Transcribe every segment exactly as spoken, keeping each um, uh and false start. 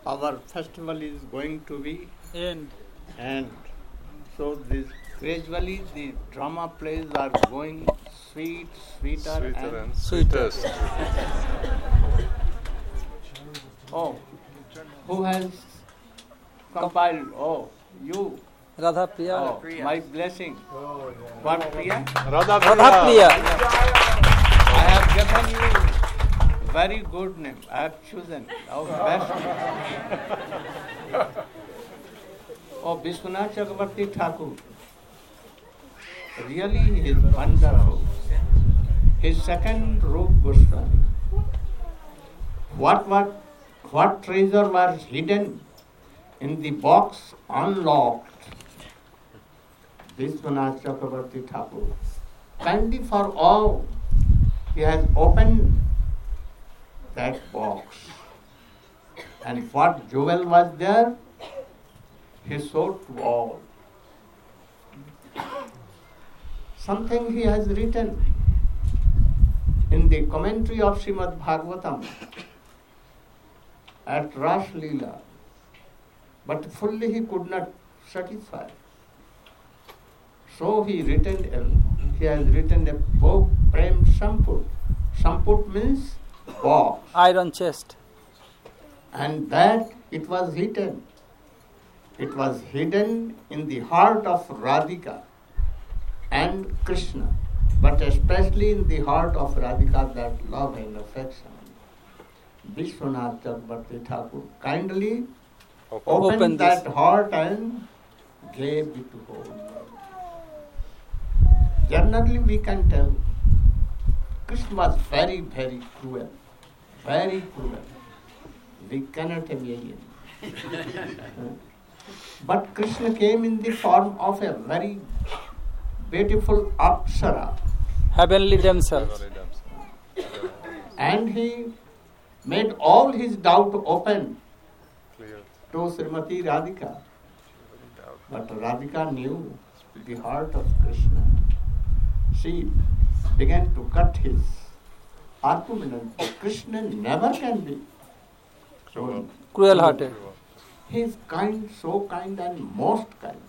our festival is going to be end. end. So this gradually the drama plays are going sweet, sweeter, Sweeter and, and sweetest. oh, who has compiled? Oh, you. Radha Priya. Oh, my blessing. What Priya? Radha Radha Priya. I have given you very good name. I have chosen our best name. Oh, Vishwanath Chakravarti Thakur. Really, he is wonderful. His second Rup Goswami. What, what, what treasure was hidden in the box unlocked? Vishwanath Chakravarti Thakur. Kindly for all, he has opened that box. And what jewel was there? He showed to all. Something he has written in the commentary of Srimad Bhagavatam at Ras Leela, but fully he could not satisfy. So he written a, he has written a book, Prem Samput. Samput means box. Iron chest. And that it was hidden. It was hidden in the heart of Radhika and Krishna, but especially in the heart of Radhika, that love and affection. Vishwanath Chakravarti Thakur kindly opened, Open that this. heart and gave it to hold. Generally we can tell Krishna was very, very cruel. Very cruel. We cannot imagine. But Krishna came in the form of a very beautiful Apsara. Heavenly themselves. And he made all his doubt open Clear. to Srimati Radhika. But Radhika knew the heart of Krishna. She began to cut his argument. Krishna never can be so Cruel hearted. He is kind, so kind and most kind.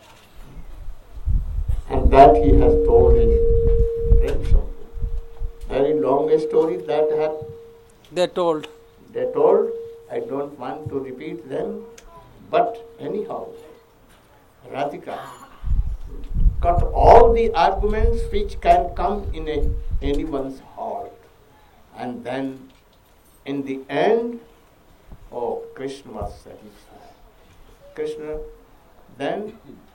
And that he has told in Prem Samput. Very long story that have They told. they told. I don't want to repeat them. But anyhow, Radhika cut all the arguments which can come in a, anyone's heart. And then in the end, oh, Krishna was satisfied. Krishna, then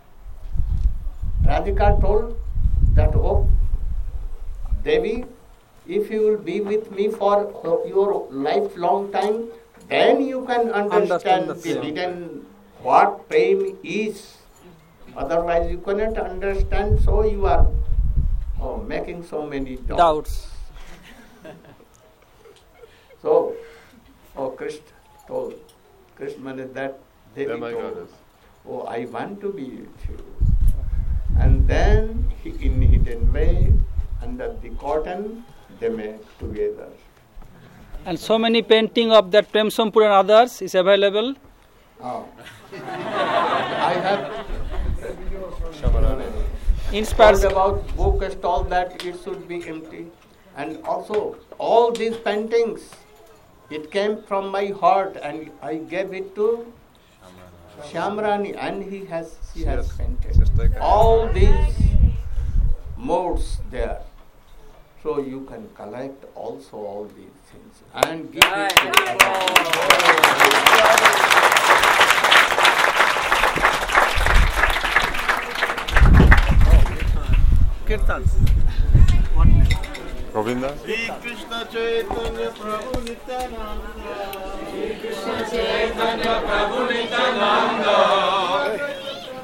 Radhika told that, oh, Devi, if you will be with me for your lifelong time, then you can understand, Understand the the prem. hidden what prem is. Otherwise you cannot understand, so you are oh, making so many doubts. Doubts. So, oh, Krishna told, Krishna meant that Devi Then my told, goddess. oh, I want to be with you. And then, he, in hidden way, under the cotton, they met together. And so many painting of that Prem Sampur and others is available. Oh. I have Shamarani. Inspires. told about book stall that it should be empty. And also, all these paintings, it came from my heart and I gave it to Shamrani, and he has she has Yes. painted Just like I- all these modes there. So you can collect also all these things and give it to Kirtan. Govinda? Shri Krishna Chaitanya Prabhu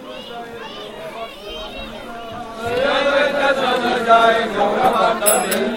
Nityananda